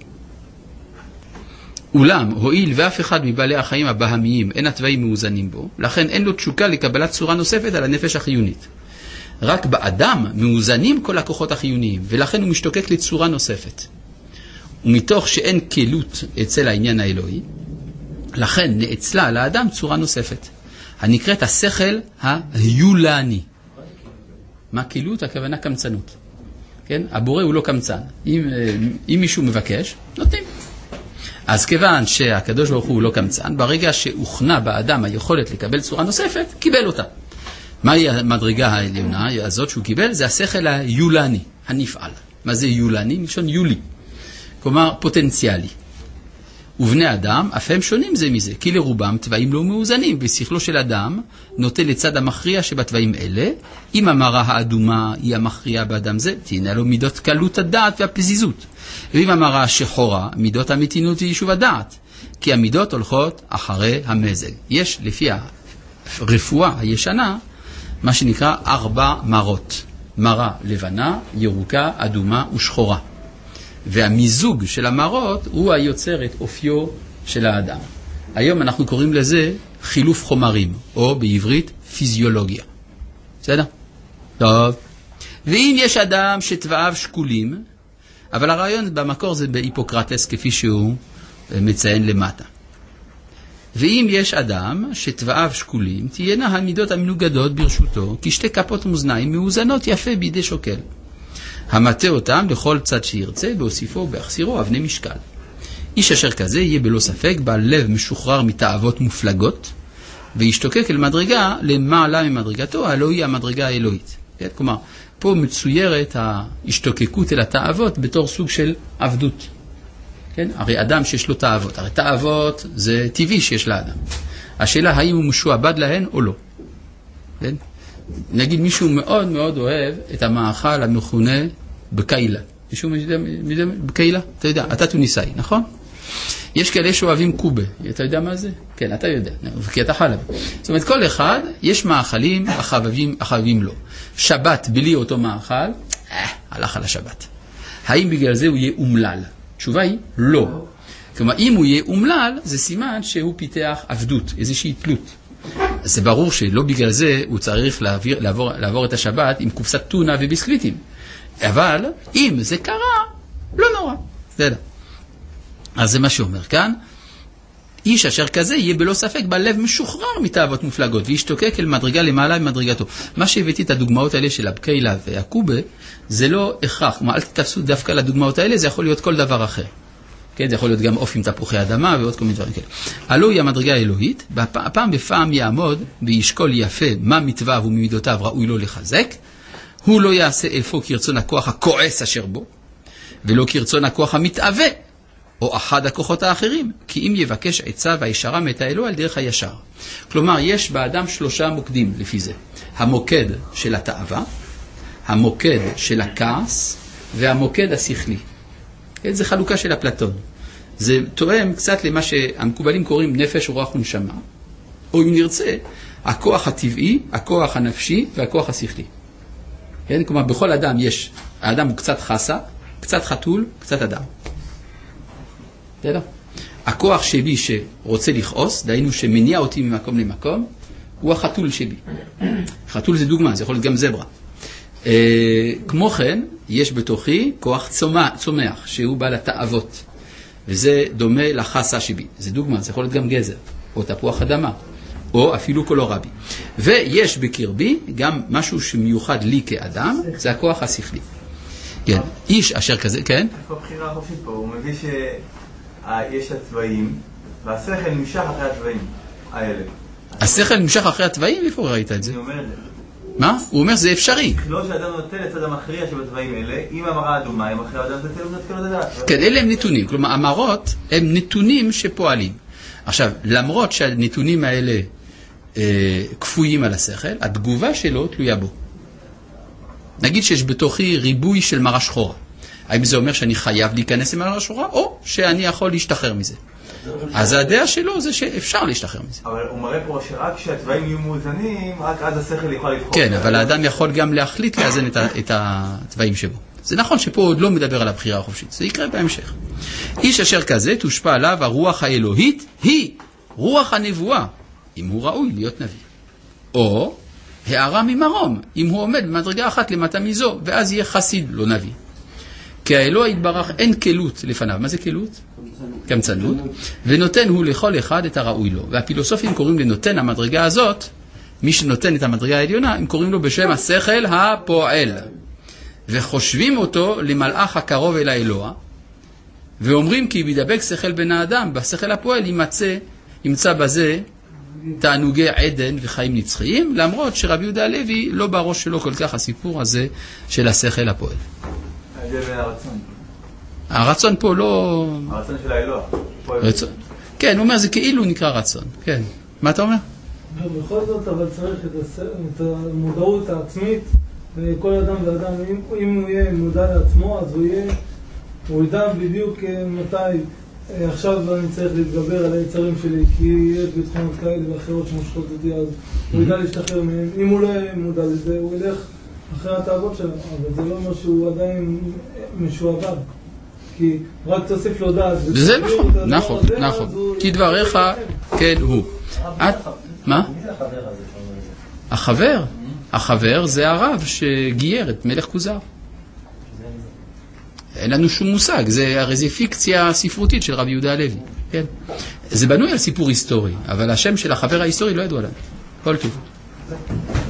אולם, הועיל ואף אחד מבעלי החיים הבהמיים אין הטבעים מאוזנים בו, לכן אין לו תשוקה לקבלת צורה נוספת על הנפש החיונית. רק באדם מאוזנים כל הכוחות החיוניים, ולכן הוא משתוקק לצורה נוספת. ומתוך שאין כלות אצל העניין האלוהי, לכן נאצלה לאדם צורה נוספת, הנקראת השכל היולני. מה כלות? הכוונה קמצנות. כן? הבורא הוא לא קמצן. אם, אם מישהו מבקש, נותנים. אז כיוון שהקדוש ברוך הוא לא קמצן, ברגע שהוכנה באדם היכולת לקבל צורה נוספת, קיבל אותה. מהי המדרגה העליונה הזאת שהוא קיבל? זה השכל היולני, הנפעל. מה זה יולני? מלשון יולי. כלומר, פוטנציאלי. ובני אדם, אף הם שונים זה מזה, כי לרובם טבעים לא מאוזנים, ושכלו של אדם נוטה לצד המכריע שבטבעים אלה, אם המראה האדומה היא המכריע באדם זה, תהיינה לו מידות קלות הדעת והפזיזות. ואם המראה השחורה, מידות המתינות ויישוב הדעת, כי המידות הולכות אחרי המזג. יש לפי הרפואה הישנה, מה שנקרא ארבע מרות. מרה לבנה, ירוקה, אדומה ושחורה. והמיזוג של המרות הוא היוצר את אופיו של האדם. היום אנחנו קוראים לזה חילוף חומרים, או בעברית פיזיולוגיה. בסדר? טוב. ואם יש אדם שטבעיו שקולים, אבל הרעיון במקור זה בהיפוקרטס כפי שהוא מציין למטה. ואם יש אדם שטבעיו שקולים, תהיינה המידות המנוגדות ברשותו, כשתי כפות מאזניים מאוזנות יפה בידי שוקל. המטה אותם לכל צד שירצה, בהוסיפו בהחסירו אבני משקל. איש אשר כזה יהיה בלא ספק בעל לב משוחרר מתאוות מופלגות, וישתוקק אל מדרגה למעלה ממדרגתו, הלא היא המדרגה האלוהית. כן? כלומר, פה מצוירת ההשתוקקות אל התאוות בתור סוג של עבדות. כן? הרי אדם שיש לו תאוות, הרי תאוות זה טבעי שיש לאדם. השאלה האם הוא משועבד להן או לא. כן? נגיד מישהו מאוד מאוד אוהב את המאכל המכונה בקהילה. מישהו יודע בקהילה? אתה יודע, אתה טוניסאי, נכון? יש כאלה שאוהבים קובה. אתה יודע מה זה? כן, אתה יודע. כי אתה חלב. זאת אומרת, כל אחד, יש מאכלים החבבים, החבבים לו. שבת בלי אותו מאכל, אה, הלך על השבת. האם בגלל זה הוא יהיה אומלל? התשובה היא, לא. כלומר, אם הוא יהיה אומלל, זה סימן שהוא פיתח עבדות, איזושהי תלות. אז זה ברור שלא בגלל זה הוא צריך לעבור, לעבור, לעבור את השבת עם קופסת טונה וביסקוויטים. אבל אם זה קרה, לא נורא. זה לא. אז זה מה שאומר כאן. איש אשר כזה יהיה בלא ספק בלב משוחרר מתאוות מופלגות, וישתוקק אל מדרגה למעלה ממדרגתו. מה שהבאתי את הדוגמאות האלה של הבקהילה והקובה, זה לא הכרח. כלומר, אל תתפסו דווקא לדוגמאות האלה, זה יכול להיות כל דבר אחר. כן, זה יכול להיות גם אוף עם תפוחי אדמה ועוד כל מיני דברים כאלה. הלא היא המדרגה האלוהית, הפעם בפעם יעמוד וישקול יפה מה מטבעיו וממידותיו ראוי לו לחזק. הוא לא יעשה אפוא כרצון הכוח הכועס אשר בו, ולא כרצון הכוח המתאווה, או אחד הכוחות האחרים, כי אם יבקש עצה והישרה מאת האלוה על דרך הישר. כלומר, יש באדם שלושה מוקדים לפי זה. המוקד של התאווה, המוקד של הכעס, והמוקד השכלי. זה חלוקה של אפלטון. זה תואם קצת למה שהמקובלים קוראים נפש ורוח ונשמה, או אם נרצה, הכוח הטבעי, הכוח הנפשי והכוח השכלי. כן? כלומר, בכל אדם יש, האדם הוא קצת חסה, קצת חתול, קצת אדם. בסדר? הכוח שבי שרוצה לכעוס, דהיינו שמניע אותי ממקום למקום, הוא החתול שבי. חתול זה דוגמה, זה יכול להיות גם זברה. אה, כמו כן, יש בתוכי כוח צומח, צומח, שהוא בא לתאוות, וזה דומה לחסה שבי. זה דוגמה, זה יכול להיות גם גזר, או תפוח אדמה, או אפילו כל רבי. ויש בקרבי גם משהו שמיוחד לי כאדם, זה הכוח השכלי. כן, איש אשר כזה, כן? איפה הבחירה החופשית פה? הוא מביא שיש הצבעים, והשכל נמשך אחרי הצבעים האלה. השכל נמשך אחרי הצבעים? איפה ראית את זה? אני אומר את זה. מה? הוא אומר זה אפשרי. לא שאדם נוטה לצד המכריע שבצבעים אלה, אם המראה אדומה, אם אחרי האדם נוטה לו נתקל לדעת. כן, אלה הם נתונים. כלומר, המראות הם נתונים שפועלים. עכשיו, למרות שהנתונים האלה אה, כפויים על השכל, התגובה שלו תלויה בו. נגיד שיש בתוכי ריבוי של מראה שחורה. האם זה אומר שאני חייב להיכנס עם מראה שחורה, או שאני יכול להשתחרר מזה? אז הדעה שלו זה שאפשר להשתחרר מזה. אבל הוא מראה פה שרק כשהצבעים יהיו מאוזנים, רק אז השכל יכול לבחור. כן, אבל האדם יכול גם להחליט לאזן את, את הצבעים שבו. זה נכון שפה עוד לא מדבר על הבחירה החופשית, זה יקרה בהמשך. איש אשר כזה תושפע עליו הרוח האלוהית, היא רוח הנבואה, אם הוא ראוי להיות נביא. או הערה ממרום, אם הוא עומד במדרגה אחת למטה מזו, ואז יהיה חסיד, לא נביא. כי האלוה יתברך אין כלות לפניו. מה זה כלות? קמצנות. ונותן הוא לכל אחד את הראוי לו. והפילוסופים קוראים לנותן המדרגה הזאת, מי שנותן את המדרגה העליונה, הם קוראים לו בשם השכל הפועל. וחושבים אותו למלאך הקרוב אל האלוה, ואומרים כי בידבק שכל בן האדם, בשכל הפועל ימצא, ימצא בזה תענוגי עדן וחיים נצחיים, למרות שרבי יהודה הלוי לא בראש שלו כל כך הסיפור הזה של השכל הפועל. זה בין הרצון. הרצון פה לא... הרצון של האלוה. רצון. כן, הוא אומר, זה כאילו נקרא רצון. כן. מה אתה אומר? בכל זאת, אבל צריך את המודעות העצמית, וכל אדם ואדם, אם הוא יהיה מודע לעצמו, אז הוא יהיה, הוא ידע בדיוק מתי, עכשיו אני צריך להתגבר על היצרים שלי, כי יש בתחונות כאלה ואחרות שמושכות אותי, אז הוא ידע להשתחרר מהם. אם הוא לא יהיה מודע לזה, הוא ילך אחרי התאוות שלו, אבל זה לא אומר שהוא עדיין משועבד. כי רק תוסיף לו דעת. זה נכון, נכון, נכון. כי דבריך, כן, הוא. מה? החבר? החבר זה הרב שגייר את מלך כוזר. אין לנו שום מושג, זה הרי זה פיקציה ספרותית של רבי יהודה הלוי. כן. זה בנוי על סיפור היסטורי, אבל השם של החבר ההיסטורי לא ידוע לנו. כל טוב.